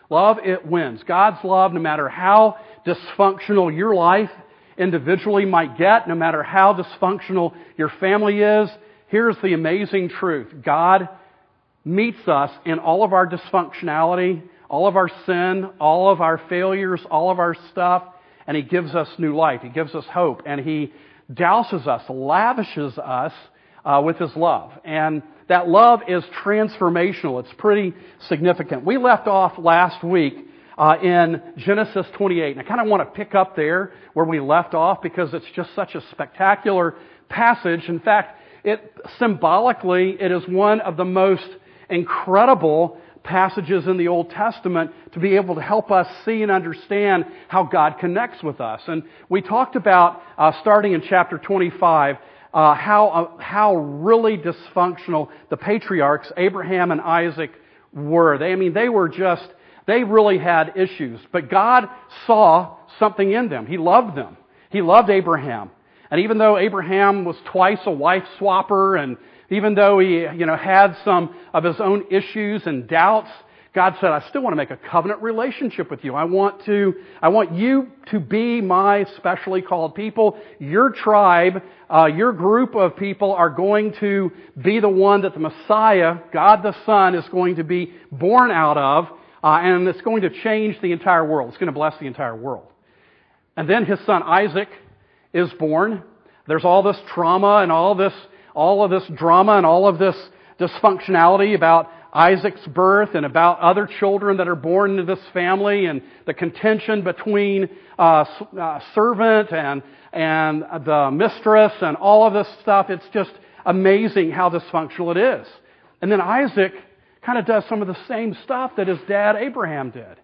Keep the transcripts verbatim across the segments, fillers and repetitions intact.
Love, it wins. God's love, no matter how dysfunctional your life individually might get, no matter how dysfunctional your family is, here's the amazing truth. God meets us in all of our dysfunctionality, all of our sin, all of our failures, all of our stuff, and He gives us new life. He gives us hope, and He douses us, lavishes us uh, with His love. And that love is transformational. It's pretty significant. We left off last week uh, in Genesis twenty-eight, and I kind of want to pick up there where we left off because it's just such a spectacular passage. In fact, it symbolically, it is one of the most incredible passages in the Old Testament to be able to help us see and understand how God connects with us. And we talked about, uh, starting in chapter twenty-five, uh, how uh, how really dysfunctional the patriarchs, Abraham and Isaac, were. They, I mean, they were just, they really had issues. But God saw something in them. He loved them. He loved Abraham. And even though Abraham was twice a wife swapper, and even though he, you know, had some of his own issues and doubts, God said, I still want to make a covenant relationship with you. I want to, I want you to be my specially called people. Your tribe, uh, your group of people are going to be the one that the Messiah, God the Son, is going to be born out of, uh, and it's going to change the entire world. It's going to bless the entire world. And then his son Isaac is born. There's all this trauma and all this, all of this drama and all of this dysfunctionality about Isaac's birth and about other children that are born into this family, and the contention between uh, uh, servant and and the mistress and all of this stuff. It's just amazing how dysfunctional it is. And then Isaac kind of does some of the same stuff that his dad Abraham did.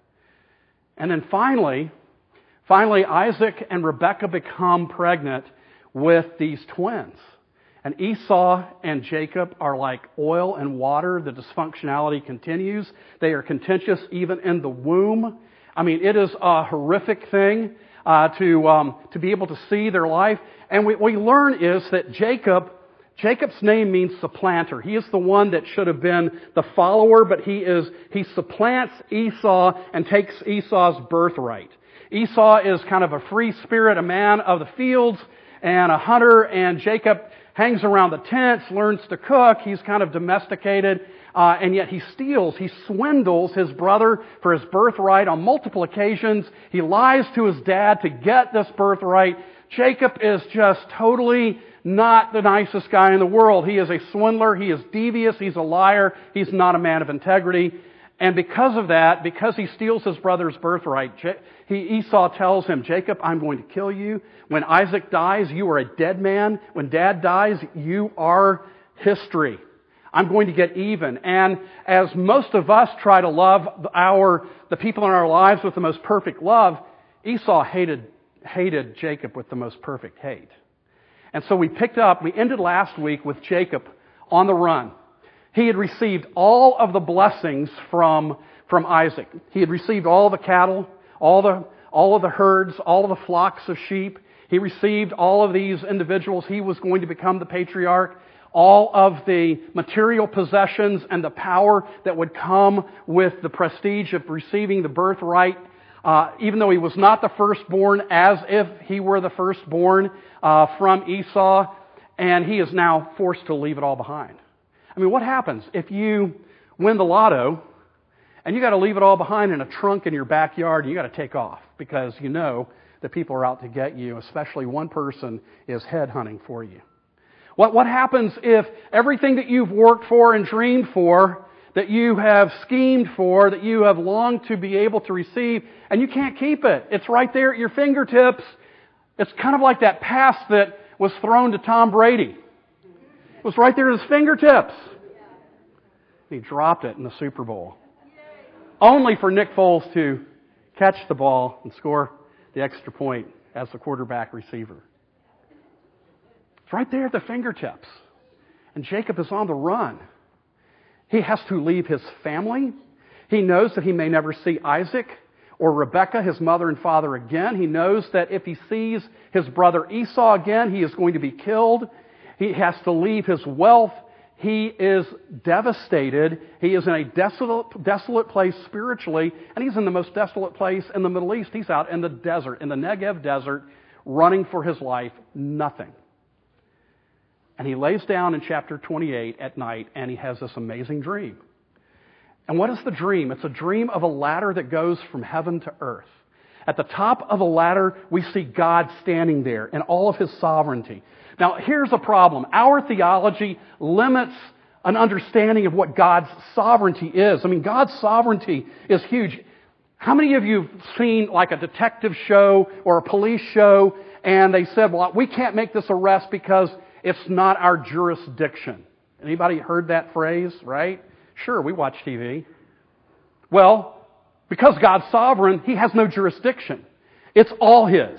And then finally, finally Isaac and Rebekah become pregnant with these twins. And Esau and Jacob are like oil and water. The dysfunctionality continues. They are contentious even in the womb. I mean, it is a horrific thing uh, to um, to be able to see their life. And what we learn is that Jacob, Jacob's name means supplanter. He is the one that should have been the follower, but he is he supplants Esau and takes Esau's birthright. Esau is kind of a free spirit, a man of the fields and a hunter, and Jacob hangs around the tents, learns to cook. He's kind of domesticated, uh, and yet he steals, he swindles his brother for his birthright on multiple occasions. He lies to his dad to get this birthright. Jacob is just totally not the nicest guy in the world. He is a swindler. He is devious. He's a liar. He's not a man of integrity. And because of that, because he steals his brother's birthright, he, Esau tells him, Jacob, I'm going to kill you. When Isaac dies, you are a dead man. When Dad dies, you are history. I'm going to get even. And as most of us try to love our the people in our lives with the most perfect love, Esau hated hated Jacob with the most perfect hate. And so we picked up, we ended last week with Jacob on the run. He had received all of the blessings from, from Isaac. He had received all the cattle, all the, all of the herds, all of the flocks of sheep. He received all of these individuals. He was going to become the patriarch. All of the material possessions and the power that would come with the prestige of receiving the birthright. Uh, even though he was not the firstborn, as if he were the firstborn uh, from Esau. And he is now forced to leave it all behind. I mean, what happens if you win the lotto and you got to leave it all behind in a trunk in your backyard and you got to take off because you know that people are out to get you, especially one person is headhunting for you? What, what happens if everything that you've worked for and dreamed for, that you have schemed for, that you have longed to be able to receive, and you can't keep it? It's right there at your fingertips. It's kind of like that pass that was thrown to Tom Brady. It was right there at his fingertips. He dropped it in the Super Bowl. Only for Nick Foles to catch the ball and score the extra point as the quarterback receiver. It's right there at the fingertips. And Jacob is on the run. He has to leave his family. He knows that he may never see Isaac or Rebekah, his mother and father, again. He knows that if he sees his brother Esau again, he is going to be killed. He has to leave his wealth, he is devastated. He is in a desolate, desolate place spiritually, and he's in the most desolate place in the Middle East. He's out in the desert, in the Negev desert, running for his life, nothing. And he lays down in chapter twenty-eight at night, and he has this amazing dream. And what is the dream? It's a dream of a ladder that goes from heaven to earth. At the top of the ladder, we see God standing there in all of His sovereignty. Now, here's a problem. Our theology limits an understanding of what God's sovereignty is. I mean, God's sovereignty is huge. How many of you have seen like a detective show or a police show, and they said, well, we can't make this arrest because it's not our jurisdiction? Anybody heard that phrase, right? Sure, we watch T V. Well, because God's sovereign, He has no jurisdiction. It's all His.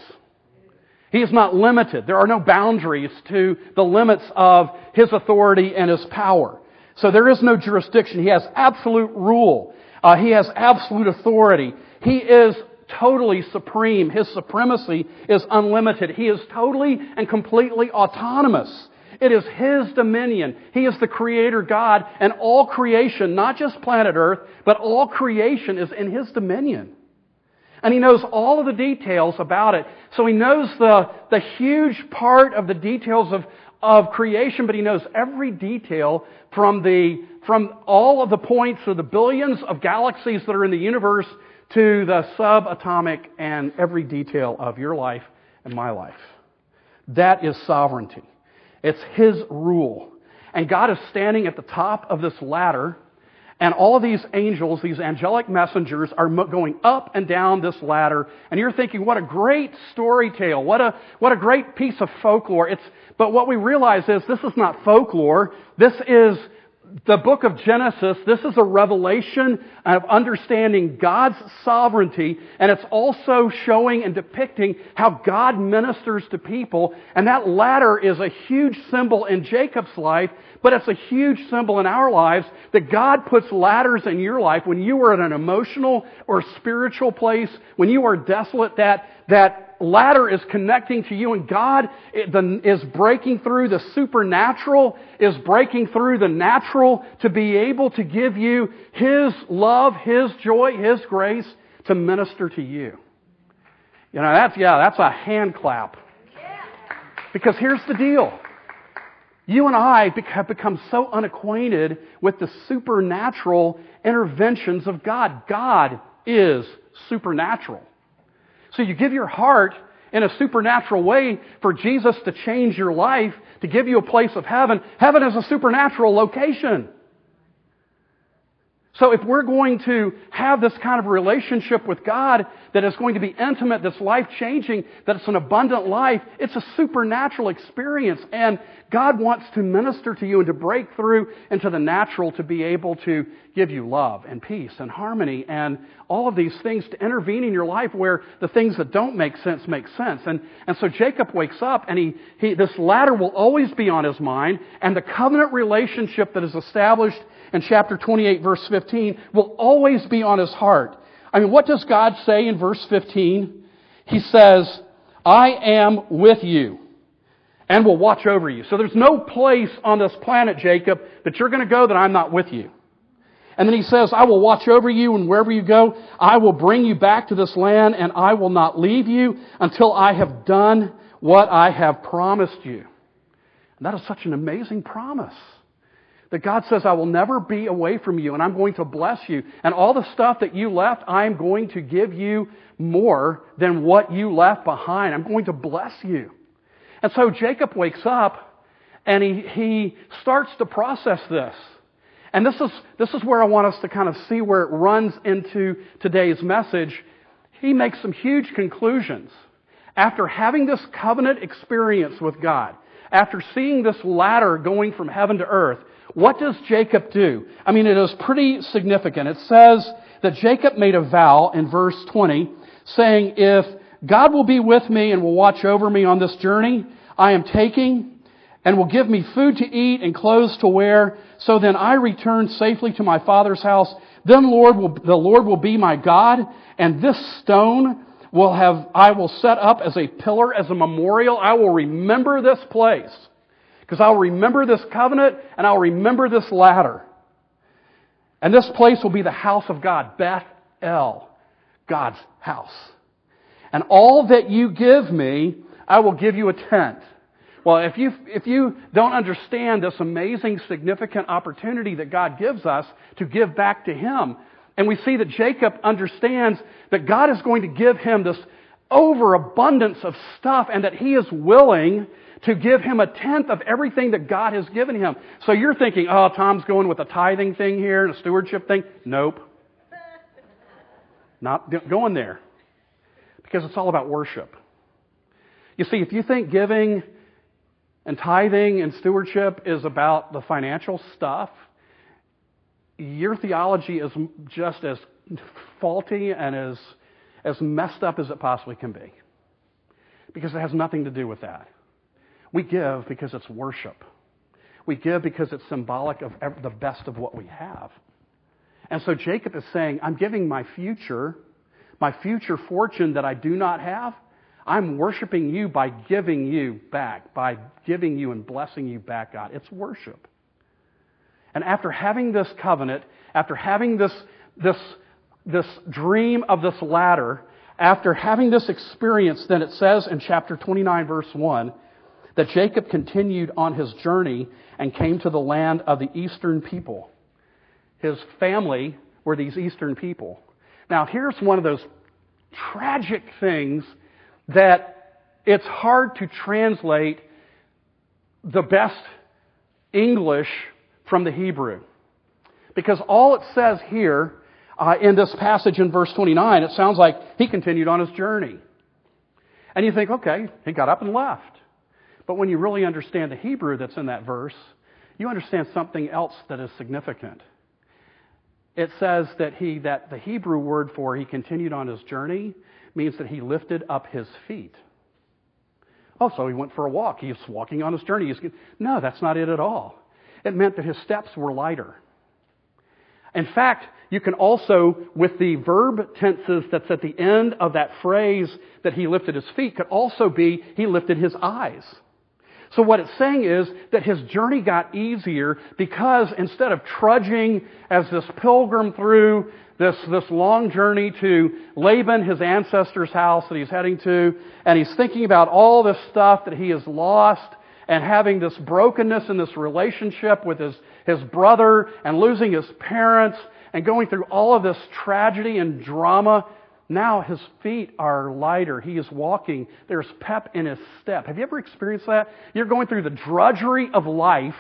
He is not limited. There are no boundaries to the limits of His authority and His power. So there is no jurisdiction. He has absolute rule. Uh, he has absolute authority. He is totally supreme. His supremacy is unlimited. He is totally and completely autonomous. It is His dominion. He is the Creator God, and all creation, not just planet Earth, but all creation is in His dominion. And He knows all of the details about it. So He knows the, the huge part of the details of, of creation, but He knows every detail from the from all of the points of the billions of galaxies that are in the universe to the subatomic and every detail of your life and my life. That is sovereignty. It's His rule. And God is standing at the top of this ladder, and all of these angels, these angelic messengers, are going up and down this ladder. And you're thinking, what a great story tale. What a, what a great piece of folklore. It's, but what we realize is this is not folklore. This is the book of Genesis. This is a revelation of understanding God's sovereignty, and it's also showing and depicting how God ministers to people. And that ladder is a huge symbol in Jacob's life, but it's a huge symbol in our lives that God puts ladders in your life when you are in an emotional or spiritual place, when you are desolate, that that ladder is connecting to you, and God is breaking through the supernatural, is breaking through the natural to be able to give you His love, His joy, His grace to minister to you. You know, that's, yeah, that's a hand clap. Because here's the deal. You and I have become so unacquainted with the supernatural interventions of God. God is supernatural. So you give your heart in a supernatural way for Jesus to change your life, to give you a place of heaven. Heaven is a supernatural location. So if we're going to have this kind of relationship with God that is going to be intimate, that's life-changing, that it's an abundant life, it's a supernatural experience. And God wants to minister to you and to break through into the natural to be able to give you love and peace and harmony and all of these things to intervene in your life where the things that don't make sense make sense. And, and so Jacob wakes up, and he, he this ladder will always be on his mind, and the covenant relationship that is established in chapter twenty-eight, verse fifteen, will always be on his heart. I mean, what does God say in verse fifteen? He says, I am with you and will watch over you. So there's no place on this planet, Jacob, that you're going to go that I'm not with you. And then he says, I will watch over you, and wherever you go, I will bring you back to this land, and I will not leave you until I have done what I have promised you. And that is such an amazing promise. That God says, I will never be away from you, and I'm going to bless you. And all the stuff that you left, I'm going to give you more than what you left behind. I'm going to bless you. And so Jacob wakes up, and he, he starts to process this. And this is, this is where I want us to kind of see where it runs into today's message. He makes some huge conclusions. After having this covenant experience with God, after seeing this ladder going from heaven to earth, what does Jacob do? I mean, it is pretty significant. It says that Jacob made a vow in verse twenty, saying, if God will be with me and will watch over me on this journey I am taking, and will give me food to eat and clothes to wear, so then I return safely to my father's house, then Lord will, the Lord will be my God, and this stone will have I will set up as a pillar, as a memorial. I will remember this place. Because I'll remember this covenant and I'll remember this ladder. And this place will be the house of God, Beth El, God's house. And all that you give me, I will give you a tenth. Well, if you if you don't understand this amazing, significant opportunity that God gives us to give back to Him, and we see that Jacob understands that God is going to give him this overabundance of stuff and that He is willing to give him a tenth of everything that God has given him. So you're thinking, oh, Tom's going with a tithing thing here and a stewardship thing. Nope. Not going there. Because it's all about worship. You see, if you think giving and tithing and stewardship is about the financial stuff, your theology is just as faulty and as, as messed up as it possibly can be. Because it has nothing to do with that. We give because it's worship. We give because it's symbolic of the best of what we have. And so Jacob is saying, I'm giving my future, my future fortune that I do not have, I'm worshiping you by giving you back, by giving you and blessing you back, God. It's worship. And after having this covenant, after having this, this, this dream of this ladder, after having this experience, then it says in chapter twenty-nine, verse one, that Jacob continued on his journey and came to the land of the eastern people. His family were these eastern people. Now, here's one of those tragic things that it's hard to translate the best English from the Hebrew. Because all it says here uh, in this passage in verse twenty-nine, it sounds like he continued on his journey. And you think, okay, he got up and left. But when you really understand the Hebrew that's in that verse, you understand something else that is significant. It says that he that the Hebrew word for he continued on his journey means that he lifted up his feet. Oh, so he went for a walk. He was walking on his journey. He's, no, that's not it at all. It meant that his steps were lighter. In fact, you can also, with the verb tenses that's at the end of that phrase that he lifted his feet, could also be he lifted his eyes. So what it's saying is that his journey got easier because instead of trudging as this pilgrim through this, this long journey to Laban, his ancestor's house that he's heading to, and he's thinking about all this stuff that he has lost and having this brokenness in this relationship with his, his brother and losing his parents and going through all of this tragedy and drama, now his feet are lighter. He is walking. There's pep in his step. Have you ever experienced that? You're going through the drudgery of life,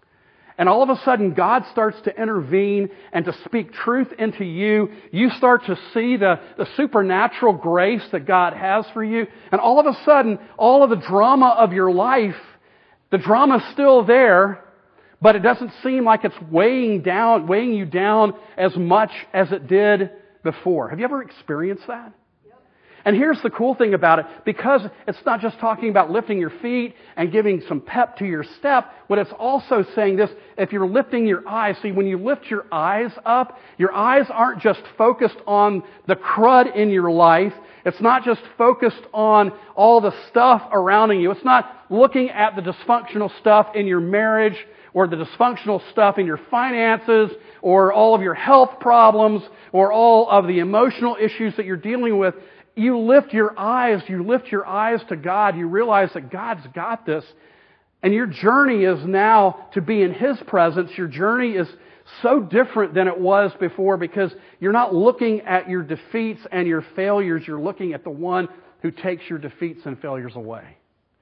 and all of a sudden God starts to intervene and to speak truth into you. You start to see the, the supernatural grace that God has for you, and all of a sudden, all of the drama of your life, the drama's still there, but it doesn't seem like it's weighing down, weighing you down as much as it did before. Have you ever experienced that? Yep. And here's the cool thing about it. Because it's not just talking about lifting your feet and giving some pep to your step, what it's also saying this, if you're lifting your eyes, see, when you lift your eyes up, your eyes aren't just focused on the crud in your life. It's not just focused on all the stuff around you. It's not looking at the dysfunctional stuff in your marriage or the dysfunctional stuff in your finances or all of your health problems or all of the emotional issues that you're dealing with. You lift your eyes, you lift your eyes to God. You realize that God's got this. And your journey is now to be in His presence. Your journey is so different than it was before because you're not looking at your defeats and your failures. You're looking at the one who takes your defeats and failures away.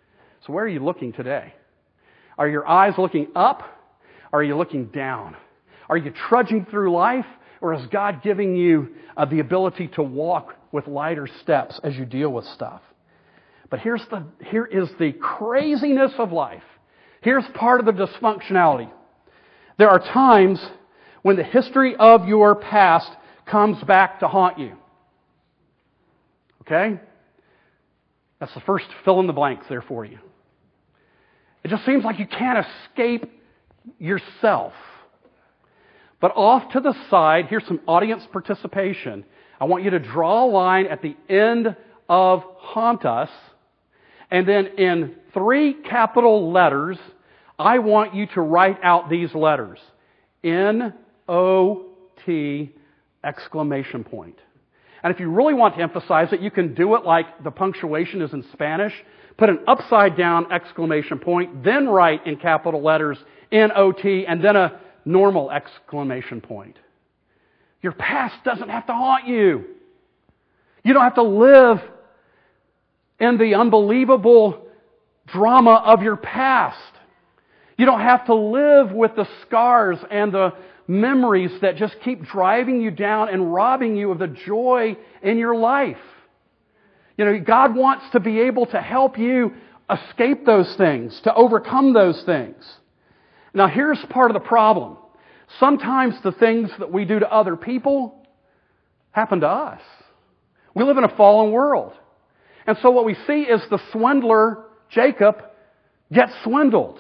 So where are you looking today? Are your eyes looking up? Or are you looking down? Are you trudging through life? Or is God giving you uh, the ability to walk with lighter steps as you deal with stuff? But here's the, here is the craziness of life. Here's part of the dysfunctionality. There are times when the history of your past comes back to haunt you. Okay? That's the first fill in the blanks there for you. It just seems like you can't escape yourself. But off to the side, here's some audience participation. I want you to draw a line at the end of haunt us, and then in three capital letters, I want you to write out these letters. N O T exclamation point. And if you really want to emphasize it, you can do it like the punctuation is in Spanish. Put an upside down exclamation point, then write in capital letters N O T, and then a normal exclamation point. Your past doesn't have to haunt you. You don't have to live in the unbelievable drama of your past. You don't have to live with the scars and the memories that just keep driving you down and robbing you of the joy in your life. You know, God wants to be able to help you escape those things, to overcome those things. Now, here's part of the problem. Sometimes the things that we do to other people happen to us. We live in a fallen world. And so what we see is the swindler, Jacob, gets swindled.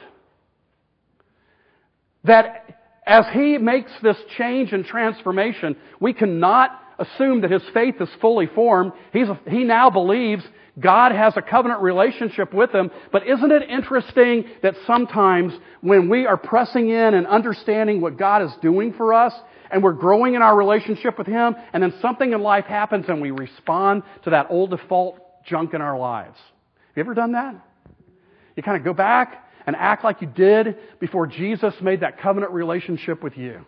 That as he makes this change and transformation, we cannot assume that his faith is fully formed. He's, he now believes God has a covenant relationship with him. But isn't it interesting that sometimes when we are pressing in and understanding what God is doing for us, and we're growing in our relationship with Him, and then something in life happens and we respond to that old default junk in our lives. Have you ever done that? You kind of go back and act like you did before Jesus made that covenant relationship with you.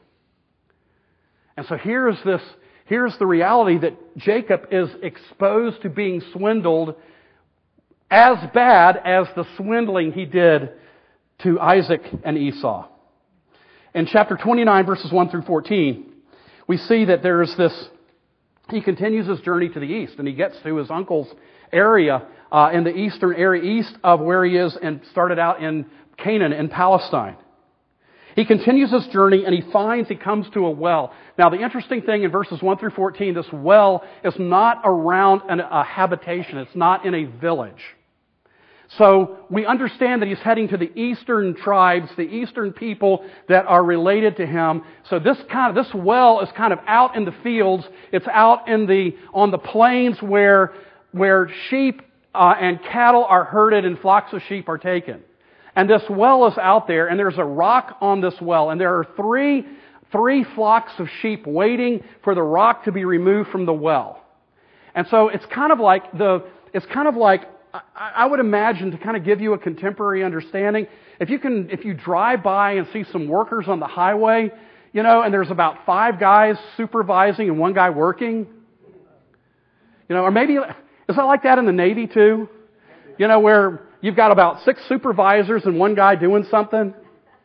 And so here's this, here's the reality that Jacob is exposed to being swindled as bad as the swindling he did to Isaac and Esau. In chapter twenty-nine, verses one through fourteen, we see that there's this, he continues his journey to the east, and he gets to his uncle's area uh, in the eastern area, east of where he is, and started out in Canaan, in Palestine. He continues his journey, and he finds, he comes to a well. Now, the interesting thing in verses one through fourteen, this well is not around an, a habitation. It's not in a village. So we understand that he's heading to the eastern tribes, the eastern people that are related to him. So this kind of, this well is kind of out in the fields. It's out in the, on the plains where, where sheep uh, and cattle are herded and flocks of sheep are taken. And this well is out there, and there's a rock on this well, and there are three, three flocks of sheep waiting for the rock to be removed from the well. And so it's kind of like the, it's kind of like, I would imagine, to kind of give you a contemporary understanding, if you can, if you drive by and see some workers on the highway, you know, and there's about five guys supervising and one guy working, you know, or maybe, is that like that in the Navy too? You know, where you've got about six supervisors and one guy doing something?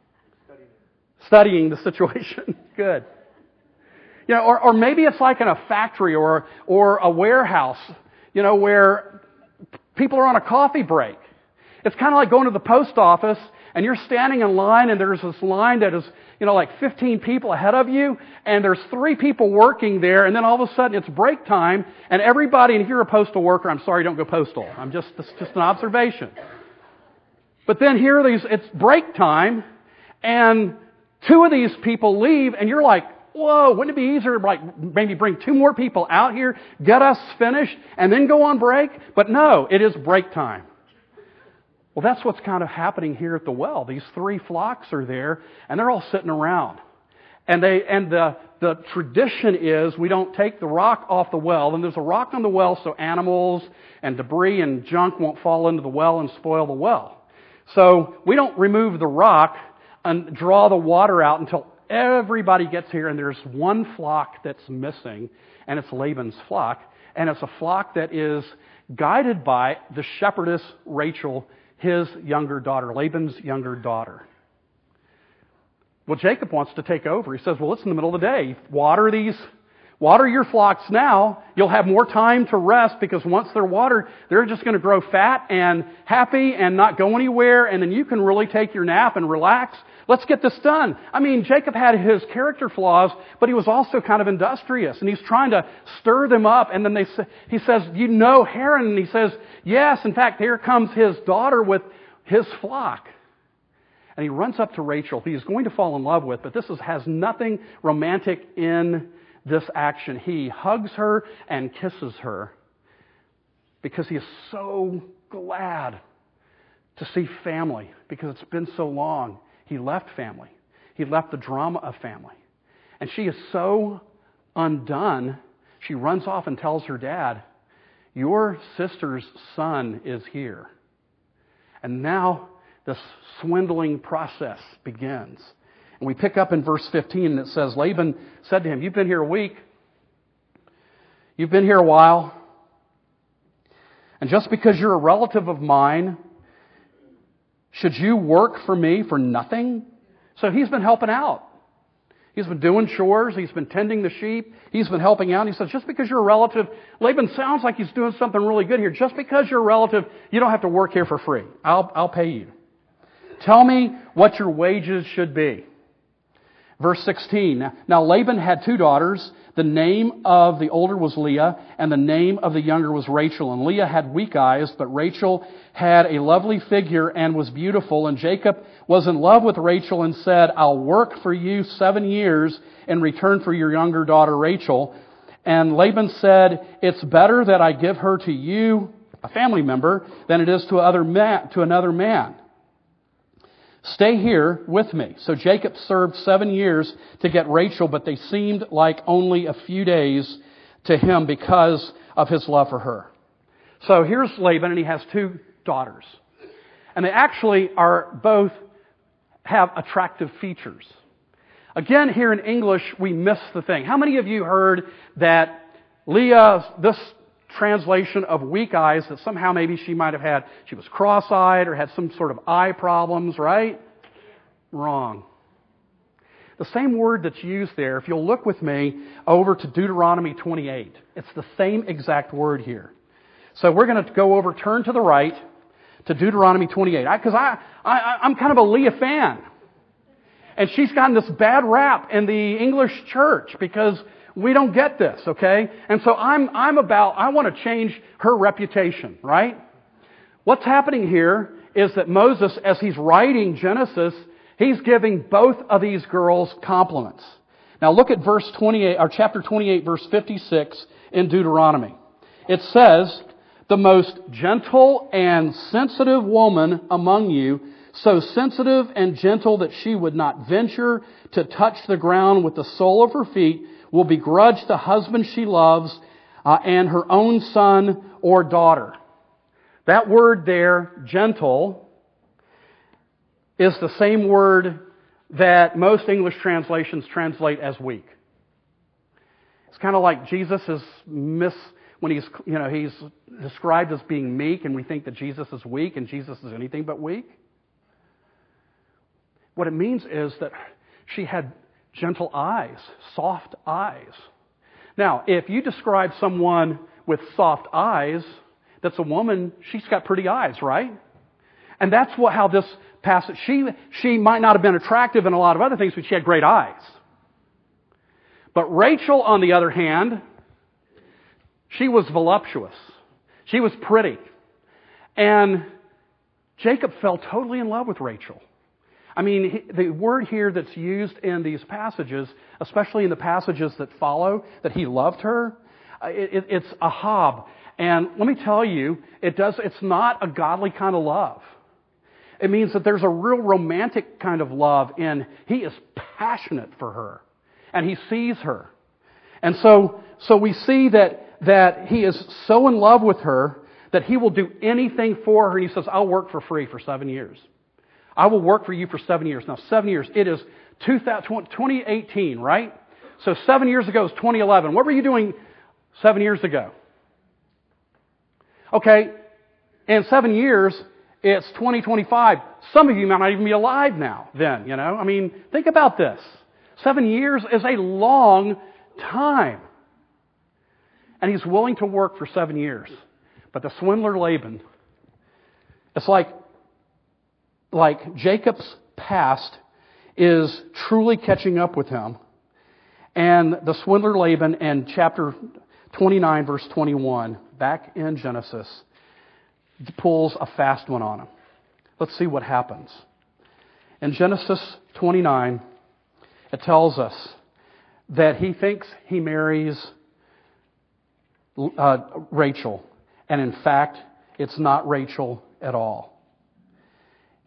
Studying the situation. Good. You know, or, or maybe it's like in a factory or, or a warehouse, you know, where people are on a coffee break. It's kind of like going to the post office and you're standing in line and there's this line that is, you know, like fifteen people ahead of you and there's three people working there and then all of a sudden it's break time and everybody, and if you're a postal worker, I'm sorry, don't go postal. I'm just, it's just an observation. But then here these, it's break time and two of these people leave and you're like, whoa, wouldn't it be easier to like maybe bring two more people out here, get us finished, and then go on break? But no, it is break time. Well, that's what's kind of happening here at the well. These three flocks are there, and they're all sitting around. And they and the the tradition is we don't take the rock off the well. And there's a rock on the well so animals and debris and junk won't fall into the well and spoil the well. So we don't remove the rock and draw the water out until everybody gets here, and there's one flock that's missing, and it's Laban's flock. And it's a flock that is guided by the shepherdess Rachel, his younger daughter, Laban's younger daughter. Well, Jacob wants to take over. He says, well, it's in the middle of the day. Water these, water your flocks now. You'll have more time to rest because once they're watered, they're just going to grow fat and happy and not go anywhere. And then you can really take your nap and relax. Let's get this done. I mean, Jacob had his character flaws, but he was also kind of industrious. And he's trying to stir them up. And then they say, he says, you know Haran? And he says, yes. In fact, here comes his daughter with his flock. And he runs up to Rachel, who he's going to fall in love with. But this is, has nothing romantic in this action. He hugs her and kisses her because he is so glad to see family because it's been so long. He left family. He left the drama of family. And she is so undone, she runs off and tells her dad, your sister's son is here. And now this swindling process begins. And we pick up in verse fifteen, and it says, Laban said to him, you've been here a week. You've been here a while. And just because you're a relative of mine, should you work for me for nothing? So he's been helping out. He's been doing chores. He's been tending the sheep. He's been helping out. And he says, just because you're a relative, Laban sounds like he's doing something really good here. Just because you're a relative, you don't have to work here for free. I'll, I'll pay you. Tell me what your wages should be. Verse sixteen. Now Laban had two daughters. The name of the older was Leah, and the name of the younger was Rachel. And Leah had weak eyes, but Rachel had a lovely figure and was beautiful. And Jacob was in love with Rachel and said, I'll work for you seven years in return for your younger daughter Rachel. And Laban said, it's better that I give her to you, a family member, than it is to other man, to another man. Stay here with me. So Jacob served seven years to get Rachel, but they seemed like only a few days to him because of his love for her. So here's Laban, and he has two daughters. And they actually are both have attractive features. Again, here in English, we miss the thing. How many of you heard that Leah, this translation of weak eyes, that somehow maybe she might have had, she was cross-eyed or had some sort of eye problems, right? Wrong. The same word that's used there, if you'll look with me over to Deuteronomy twenty-eight, it's the same exact word here. So we're going to go over, turn to the right to Deuteronomy twenty-eight. Because I, I, I, I'm kind of a Leah fan. And she's gotten this bad rap in the English church because we don't get this, okay? And so I'm, I'm about, I want to change her reputation, right? What's happening here is that Moses, as he's writing Genesis, he's giving both of these girls compliments. Now look at verse twenty-eight, or chapter twenty-eight, verse fifty-six in Deuteronomy. It says, the most gentle and sensitive woman among you, so sensitive and gentle that she would not venture to touch the ground with the sole of her feet, will begrudge the husband she loves uh, and her own son or daughter. That word there, gentle, is the same word that most English translations translate as weak. It's kind of like Jesus is mis when he's you know he's described as being meek, and we think that Jesus is weak, and Jesus is anything but weak. What it means is that she had gentle eyes, soft eyes. Now, if you describe someone with soft eyes, that's a woman, she's got pretty eyes, right? And that's what how this passage, she, she might not have been attractive in a lot of other things, but she had great eyes. But Rachel, on the other hand, she was voluptuous. She was pretty. And Jacob fell totally in love with Rachel. I mean, the word here that's used in these passages, especially in the passages that follow, that he loved her, it, it's ahab. And let me tell you, it does. It's not a godly kind of love. It means that there's a real romantic kind of love in he is passionate for her, and he sees her, and so so we see that that he is so in love with her that he will do anything for her. And he says, "I'll work for free for seven years. I will work for you for seven years." Now, seven years. It is twenty eighteen, right? So seven years ago is twenty eleven. What were you doing seven years ago? Okay, in seven years, it's twenty twenty-five. Some of you might not even be alive now then, you know. I mean, think about this. Seven years is a long time. And he's willing to work for seven years. But the swindler Laban, it's like, like Jacob's past is truly catching up with him. And the swindler Laban in chapter twenty-nine, verse twenty-one, back in Genesis, pulls a fast one on him. Let's see what happens. In Genesis twenty-nine, it tells us that he thinks he marries uh, Rachel. And in fact, it's not Rachel at all.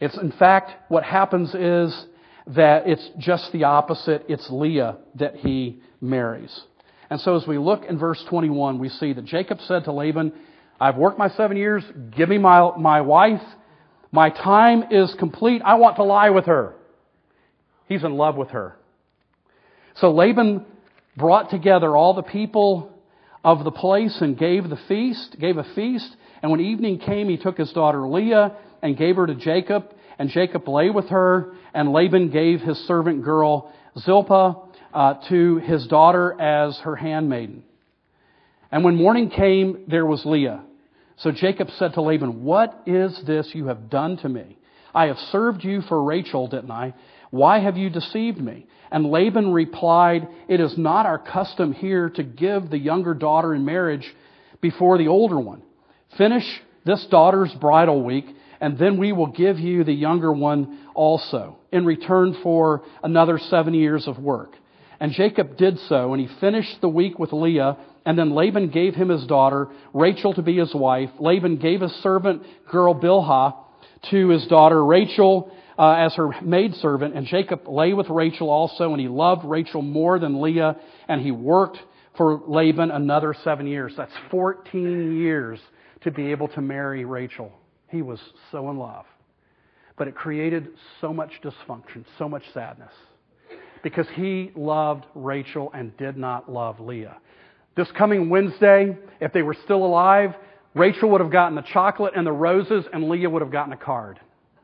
It's in fact, what happens is that it's just the opposite. It's Leah that he marries. And so as we look in verse twenty-one, we see that Jacob said to Laban, I've worked my seven years. Give me my, my wife. My time is complete. I want to lie with her. He's in love with her. So Laban brought together all the people of the place and gave the feast, gave a feast. And when evening came, he took his daughter Leah and gave her to Jacob. And Jacob lay with her. And Laban gave his servant girl Zilpah uh, to his daughter as her handmaiden. And when morning came, there was Leah. So Jacob said to Laban, what is this you have done to me? I have served you for Rachel, didn't I? Why have you deceived me? And Laban replied, it is not our custom here to give the younger daughter in marriage before the older one. Finish this daughter's bridal week, and then we will give you the younger one also, in return for another seven years of work. And Jacob did so, and he finished the week with Leah. And then Laban gave him his daughter, Rachel, to be his wife. Laban gave his servant girl Bilhah to his daughter Rachel uh, as her maidservant. And Jacob lay with Rachel also, and he loved Rachel more than Leah. And he worked for Laban another seven years. That's fourteen years to be able to marry Rachel. He was so in love. But it created so much dysfunction, so much sadness. Because he loved Rachel and did not love Leah. This coming Wednesday, if they were still alive, Rachel would have gotten the chocolate and the roses, and Leah would have gotten a card.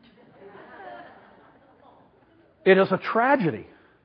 It is a tragedy.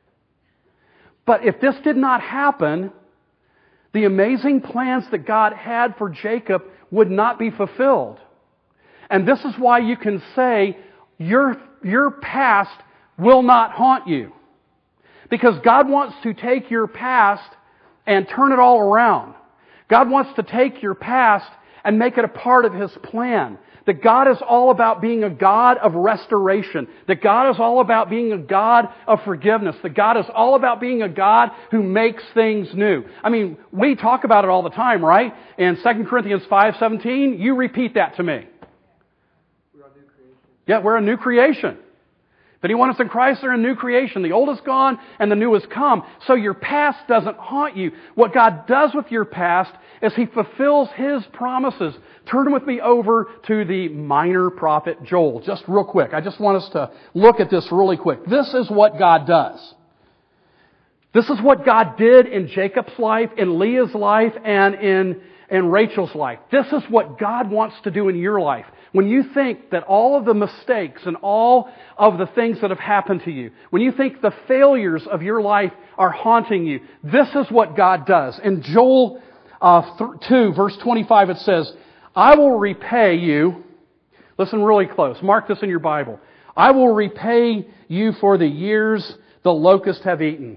But if this did not happen, the amazing plans that God had for Jacob would not be fulfilled. And this is why you can say your, your past will not haunt you. Because God wants to take your past and turn it all around. God wants to take your past and make it a part of His plan. That God is all about being a God of restoration. That God is all about being a God of forgiveness. That God is all about being a God who makes things new. I mean, we talk about it all the time, right? In Second Corinthians five seventeen, you repeat that to me. We're a new creation. Yeah, we're a new creation. If anyone is in Christ, they're a new creation. The old is gone and the new has come. So your past doesn't haunt you. What God does with your past is He fulfills His promises. Turn with me over to the minor prophet Joel. Just real quick. I just want us to look at this really quick. This is what God does. This is what God did in Jacob's life, in Leah's life, and in, in Rachel's life. This is what God wants to do in your life. When you think that all of the mistakes and all of the things that have happened to you, when you think the failures of your life are haunting you, this is what God does. In Joel uh, two, verse twenty-five, it says, I will repay you. Listen really close. Mark this in your Bible. I will repay you for the years the locusts have eaten.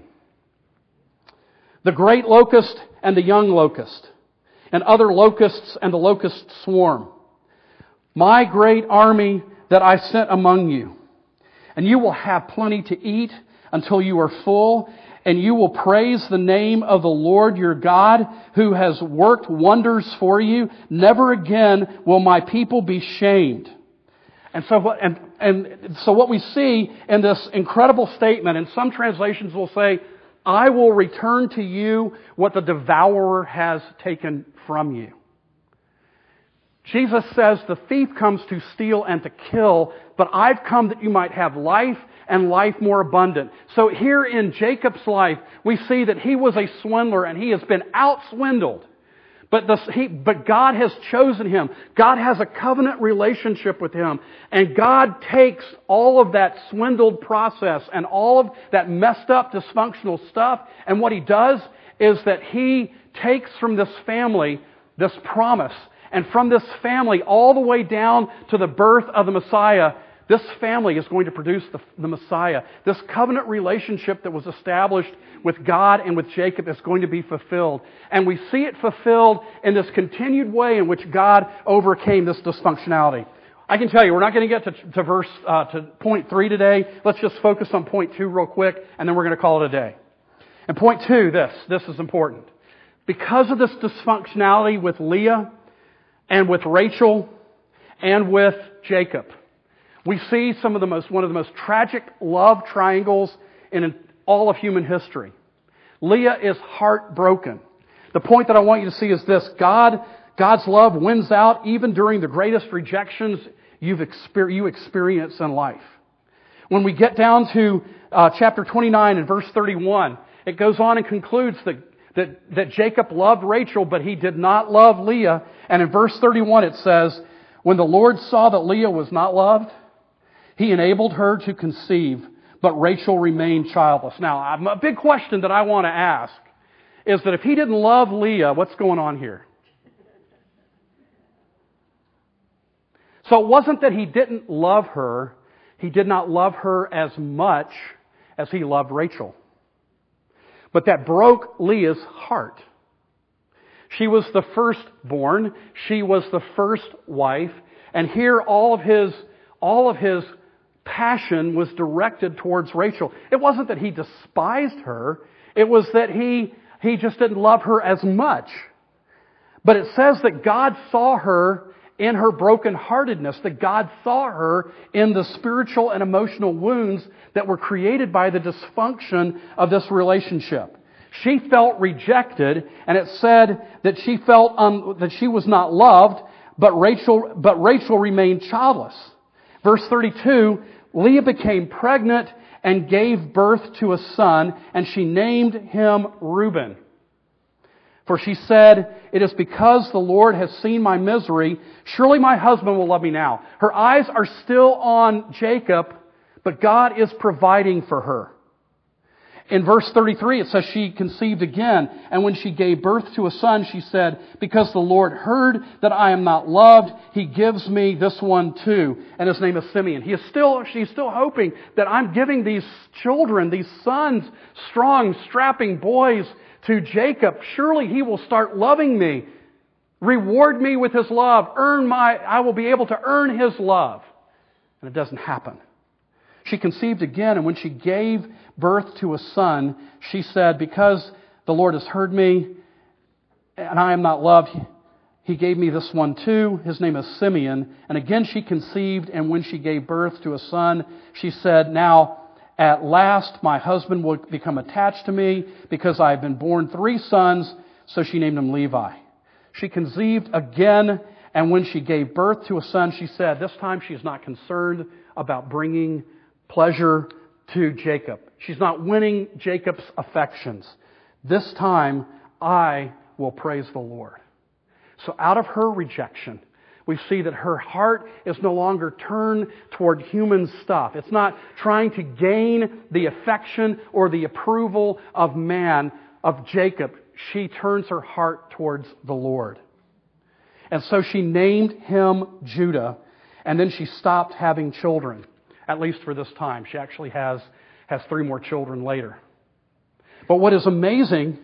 The great locust and the young locust, and other locusts and the locust swarm. My great army that I sent among you. And you will have plenty to eat until you are full, and you will praise the name of the Lord your God, who has worked wonders for you. Never again will my people be shamed. And so what, and, and so what we see in this incredible statement, and some translations will say, I will return to you what the devourer has taken from you. Jesus says the thief comes to steal and to kill, but I've come that you might have life and life more abundant. So here in Jacob's life, we see that he was a swindler and he has been out-swindled. But, the, he, but God has chosen him. God has a covenant relationship with him. And God takes all of that swindled process and all of that messed up, dysfunctional stuff, and what He does is that He takes from this family this promise. And from this family, all the way down to the birth of the Messiah, this family is going to produce the, the Messiah. This covenant relationship that was established with God and with Jacob is going to be fulfilled. And we see it fulfilled in this continued way in which God overcame this dysfunctionality. I can tell you, we're not going to get to, to verse, uh, to point three today. Let's just focus on point two real quick, and then we're going to call it a day. And point two, this, this is important. Because of this dysfunctionality with Leah, and with Rachel, and with Jacob, We see some of the most, one of the most tragic love triangles in all of human history. Leah is heartbroken. The point that I want you to see is this: God, God's love wins out even during the greatest rejections you've exper- you experience in life. When we get down to uh, chapter twenty-nine and verse thirty-one, it goes on and concludes that, that, that Jacob loved Rachel, but he did not love Leah. And in verse thirty-one it says, when the Lord saw that Leah was not loved, He enabled her to conceive, but Rachel remained childless. Now, a big question that I want to ask is that if He didn't love Leah, what's going on here? So it wasn't that He didn't love her. He did not love her as much as He loved Rachel. But that broke Leah's heart. She was the firstborn. She was the first wife. And here all of his, all of his passion was directed towards Rachel. It wasn't that he despised her. It was that he, he just didn't love her as much. But it says that God saw her in her brokenheartedness, that God saw her in the spiritual and emotional wounds that were created by the dysfunction of this relationship. She felt rejected, and it said that she felt um, that she was not loved, but Rachel, but Rachel remained childless. Verse thirty-two, Leah became pregnant and gave birth to a son, and she named him Reuben. For she said, it is because the Lord has seen my misery. Surely my husband will love me now. Her eyes are still on Jacob, but God is providing for her. In verse thirty-three, it says she conceived again, and when she gave birth to a son, she said, because the Lord heard that I am not loved, He gives me this one too. And his name is Simeon. He is still, she's still hoping that I'm giving these children, these sons, strong, strapping boys to Jacob. Surely he will start loving me, reward me with his love, earn my, I will be able to earn his love. And it doesn't happen. She conceived again, and when she gave birth to a son, she said, because the Lord has heard me, and I am not loved, He gave me this one too. His name is Simeon. And again she conceived, and when she gave birth to a son, she said, now at last my husband will become attached to me, because I have been born three sons. So she named him Levi. She conceived again, and when she gave birth to a son, she said, this time she's not concerned about bringing pleasure to Jacob. She's not winning Jacob's affections. This time, I will praise the Lord. So out of her rejection, we see that her heart is no longer turned toward human stuff. It's not trying to gain the affection or the approval of man, of Jacob. She turns her heart towards the Lord. And so she named him Judah, and then she stopped having children. At least for this time. She actually has, has three more children later. But what is amazing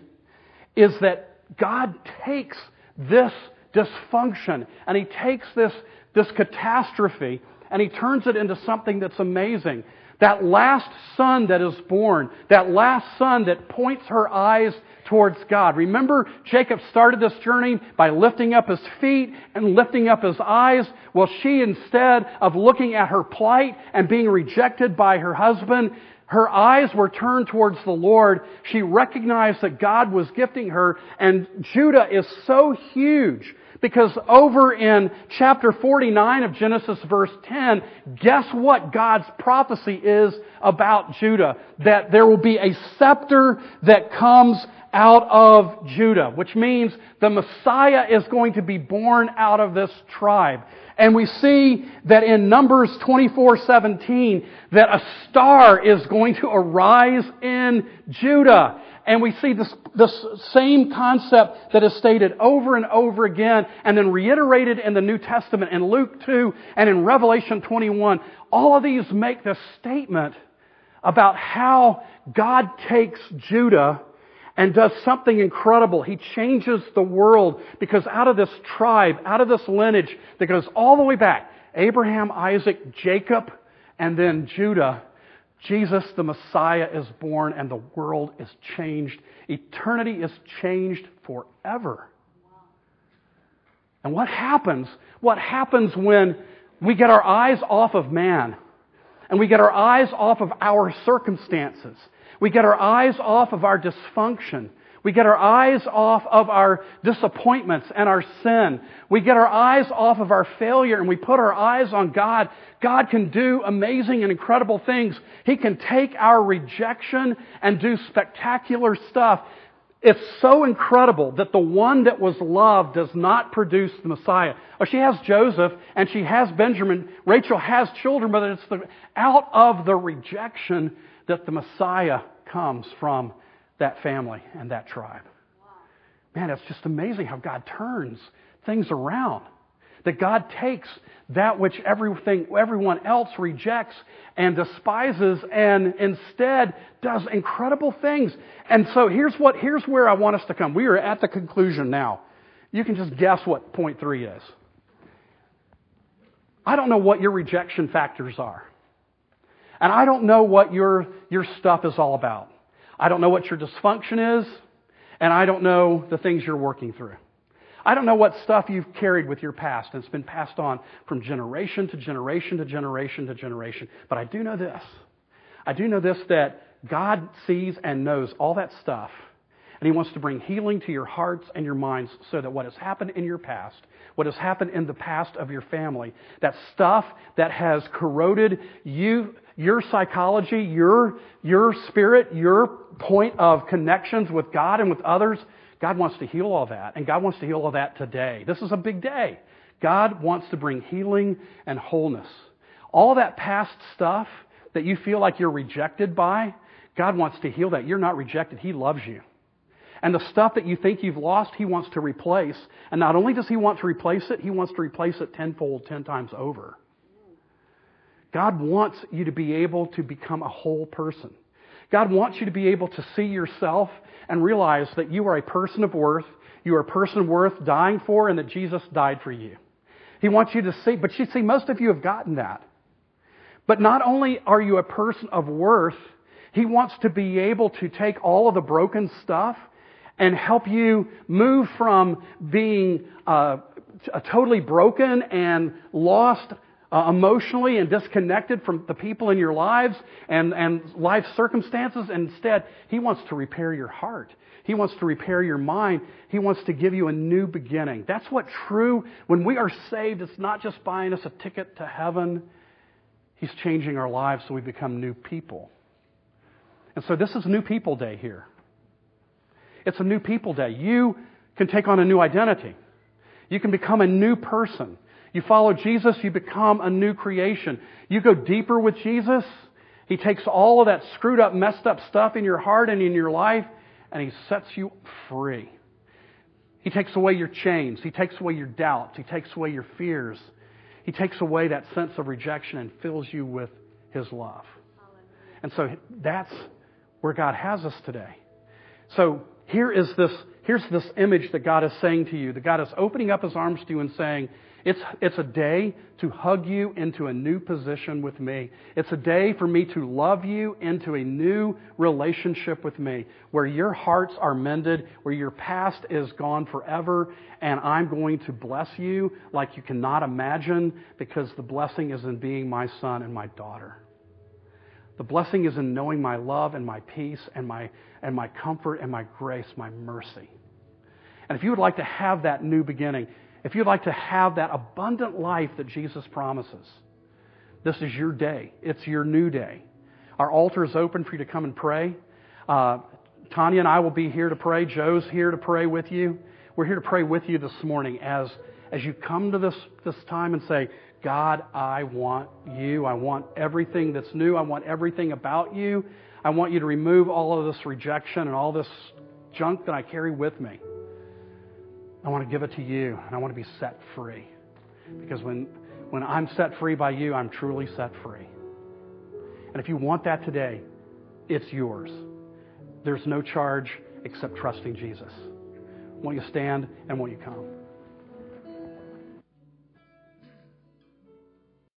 is that God takes this dysfunction and He takes this, this catastrophe and He turns it into something that's amazing. That last son that is born, that last son that points her eyes towards God. Remember, Jacob started this journey by lifting up his feet and lifting up his eyes. Well, she, instead of looking at her plight and being rejected by her husband, her eyes were turned towards the Lord. She recognized that God was gifting her. And Judah is so huge because over in chapter forty-nine of Genesis verse ten, guess what God's prophecy is about Judah? That there will be a scepter that comes out of Judah, which means the Messiah is going to be born out of this tribe. And we see that in Numbers twenty-four seventeen that a star is going to arise in Judah. And we see this, this same concept that is stated over and over again and then reiterated in the New Testament in Luke two and in Revelation twenty-one. All of these make this statement about how God takes Judah and does something incredible. He changes the world because out of this tribe, out of this lineage that goes all the way back, Abraham, Isaac, Jacob, and then Judah, Jesus, the Messiah, is born and the world is changed. Eternity is changed forever. And what happens? What happens when, we get our eyes off of man, and we get our eyes off of our circumstances. We get our eyes off of our dysfunction. We get our eyes off of our disappointments and our sin. We get our eyes off of our failure and we put our eyes on God. God can do amazing and incredible things. He can take our rejection and do spectacular stuff. It's so incredible that the one that was loved does not produce the Messiah. Oh, she has Joseph and she has Benjamin. Rachel has children, but it's the, out of the rejection that the Messiah comes from that family and that tribe. Man, it's just amazing how God turns things around. That God takes that which everything, everyone else rejects and despises and instead does incredible things. And so here's what, here's where I want us to come. We are at the conclusion now. You can just guess what point three is. I don't know what your rejection factors are. And I don't know what your, your stuff is all about. I don't know what your dysfunction is, and I don't know the things you're working through. I don't know what stuff you've carried with your past, and it's been passed on from generation to generation to generation to generation. But I do know this. I do know this, that God sees and knows all that stuff, and He wants to bring healing to your hearts and your minds so that what has happened in your past, what has happened in the past of your family, that stuff that has corroded you, your psychology, your, your spirit, your point of connections with God and with others, God wants to heal all that. And God wants to heal all that today. This is a big day. God wants to bring healing and wholeness. All that past stuff that you feel like you're rejected by, God wants to heal that. You're not rejected. He loves you. And the stuff that you think you've lost, He wants to replace. And not only does He want to replace it, He wants to replace it tenfold, ten times over. God wants you to be able to become a whole person. God wants you to be able to see yourself and realize that you are a person of worth, you are a person worth dying for, and that Jesus died for you. He wants you to see, but you see, most of you have gotten that. But not only are you a person of worth, He wants to be able to take all of the broken stuff and help you move from being uh, totally broken and lost Uh, emotionally and disconnected from the people in your lives and, and life circumstances. And instead, He wants to repair your heart. He wants to repair your mind. He wants to give you a new beginning. That's what true, when we are saved, it's not just buying us a ticket to heaven. He's changing our lives so we become new people. And so this is New People Day here. It's a New People Day. You can take on a new identity. You can become a new person. You follow Jesus, you become a new creation. You go deeper with Jesus. He takes all of that screwed up, messed up stuff in your heart and in your life, and He sets you free. He takes away your chains. He takes away your doubts. He takes away your fears. He takes away that sense of rejection and fills you with His love. And so that's where God has us today. So here is this, here's this image that God is saying to you, that God is opening up His arms to you and saying, It's, it's a day to hug you into a new position with me. It's a day for me to love you into a new relationship with me, where your hearts are mended, where your past is gone forever, and I'm going to bless you like you cannot imagine, because the blessing is in being my son and my daughter. The blessing is in knowing my love and my peace and my, and my comfort and my grace, my mercy. And if you would like to have that new beginning, if you'd like to have that abundant life that Jesus promises, this is your day. It's your new day. Our altar is open for you to come and pray. Uh, Tanya and I will be here to pray. Joe's here to pray with you. We're here to pray with you this morning as, as you come to this, this time and say, God, I want you. I want everything that's new. I want everything about you. I want you to remove all of this rejection and all this junk that I carry with me. I want to give it to you, and I want to be set free. Because when, when I'm set free by you, I'm truly set free. And if you want that today, it's yours. There's no charge except trusting Jesus. Won't you stand and won't you come?